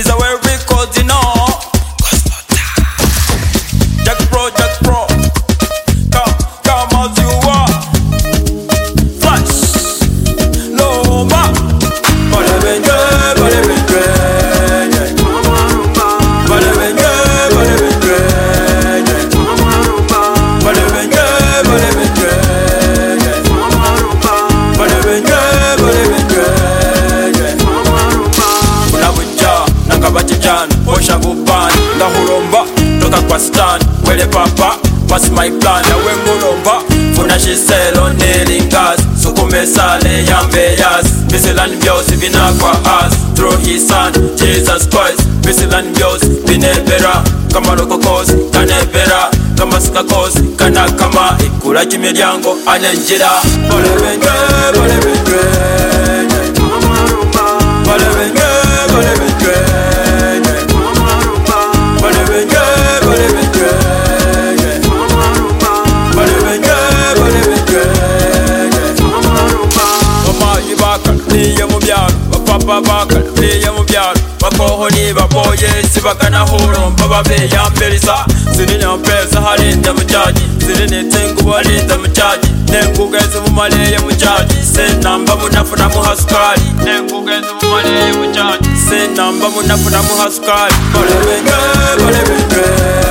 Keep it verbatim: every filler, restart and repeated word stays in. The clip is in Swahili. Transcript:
is a way records, you know. Jack Pro, Jack Pro, come, come as you are. Flash, no more. Bale benje, bale benje, bale benje, bale benje, bale benje, bale benje, bale benje, bale benje. Unabuja, nakabatijana, osha bupani, ndahuromba, toka kwa stand, wele papa, pass my plan, na wenguromba, funa shiselo nelingas, sukume sale yambe yas, bisilani byosi vina kwa us, through his son, Jesus Christ, bisilani byosi vinebera, kama rokokosi, kanebera, kama sikakosi, kana kama, ikula kimiryango, anenjira, bale benje, bale benje, bale benje, bale benje, bale benje, bale benje, bale benje, bale benje. Mama yibaka niye mu byaro, bapapa baka niye mu byaro, bakoho ni baboye sibakana horo baba be yambelisa, zirina mpesa harinda mujaji, zirine tengu barinda mujaji, nengugeze mu maleye mujaji, senamba munafuna mu haskari, nengugeze mu maleye mujaji, senamba munafuna mu haskari, bale benje, bale benje.